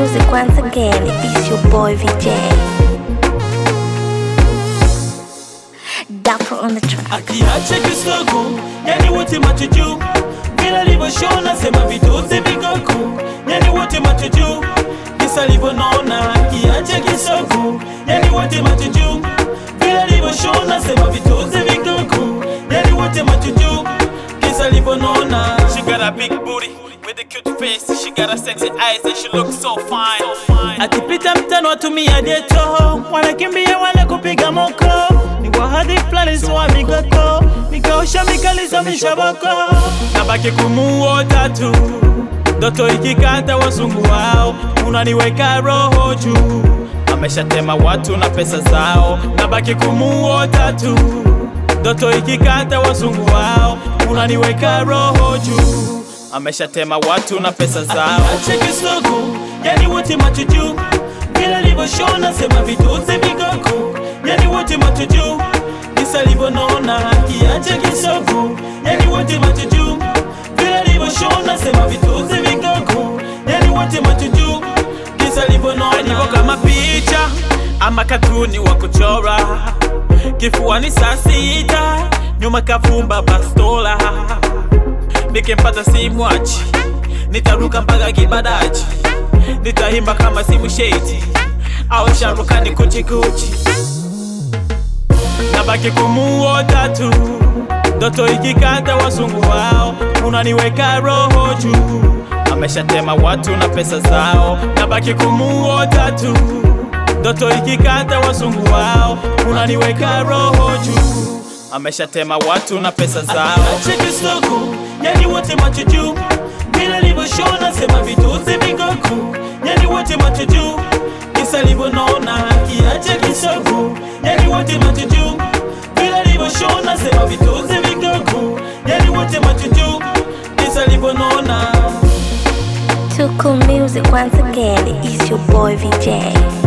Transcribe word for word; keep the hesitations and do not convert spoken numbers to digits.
music once again, it's your boy V J. Dapper on the track. Akiache kisogo, yani wote machuju. Bila livo shona, sema vituzi vigoku. Yani wote machuju, kisa livo nona. Akiache kisogo, yani wote machuju. Bila livo shona, sema vituzi vigoku. Yani wote machuju, kisa livo nona. She got a big booty with a cute face. She got a sexy eyes and she looks so fine, so fine. Akipita mtano watumia deto, wanakimbia wale kupiga moko. Ni wahadi flani suwa migoto, nikaosha mikaliza mishaboko. Nabaki kumuota tu, ndoto ikikata wasungu wao. Unaniweka roho juu, ameshatema watu na pesa zao. Nabaki kumuota tu, ndoto ikikata wasungu wao. Unaniweka roho juu, ameshatema watu na pesa zao. Akiache kisogo, yani wote machuju. Bila livo shona, sema vituzi vigoku. Yani wote machuju, kisa livo nona. Akiache kisogo, yani wote machuju. Bila livo shona, sema vituzi vigoku. Yani wote machuju, kisa livo nona. Alivo kama picha ama katuni wa kuchora. Kifuani saa sita, nyuma kafumba bastola. Nikimpata simwachi, nitaruka mpaka kibadaji. Nitaimba kama simu shady, au sharukani kuchi kuchi. Nabaki kumuota tu, ndoto ikikata wasungu wao. Unaniweka roho juu, ameshatema watu na pesa zao. Nabaki kumuota tu, ndoto ikikata wasungu wao. Unaniweka roho juu, ameshatema watu na pesa zao. Akiache kisogo, yani wote machuju. Bila livo shona, sema vituzi vigoku. Yani wote machuju, kisa livo nona. Akiache kisogo, yani wote machuju. Bila livo shona, sema vituzi vigoku. Yani wote machuju, kisa livo nona. Too cool music once again, it's your boy V J.